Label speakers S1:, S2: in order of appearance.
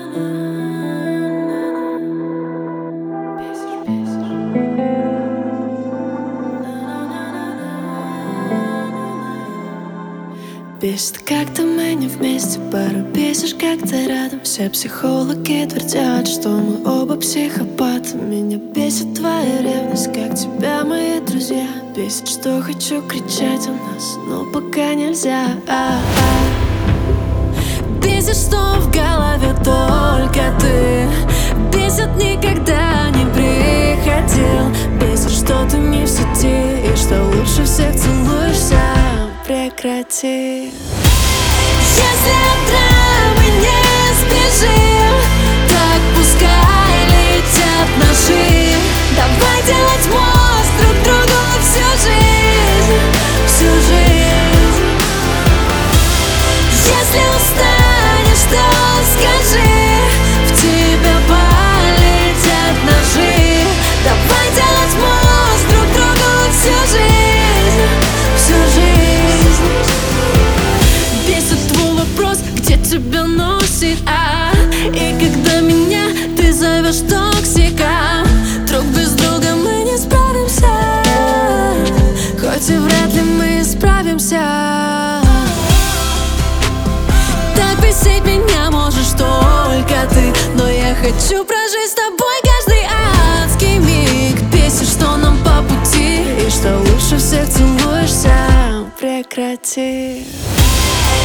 S1: Бесит, как-то мы не вместе, порой бесишь, как ты рядом. Все психологи твердят, что мы оба психопаты. Меня бесит твоя ревность, как тебя мои друзья. Бесит, что хочу кричать у нас, но пока нельзя. Бесит, что в голове только ты. Бесит, никогда не приходил. Бесит, что ты не в сети и что лучше всех целуешься. Прекрати. Если утра мы не сбежим, так пускай летят наши. Давай делать мост друг другу всю жизнь, всю жизнь. Если устанешь, то скажи, в тебя полетят ножи. Давай делать мост друг другу всю жизнь, всю жизнь. Бесит твой вопрос, где тебя носит, и когда меня ты зовешь токсиком. Друг без друга мы не справимся, хоть и вряд ли мы справимся. Так бесить меня можешь только ты, но я хочу прожить с тобой каждый адский миг. Бесит, что нам по пути и что лучше всех целуешься. Прекрати.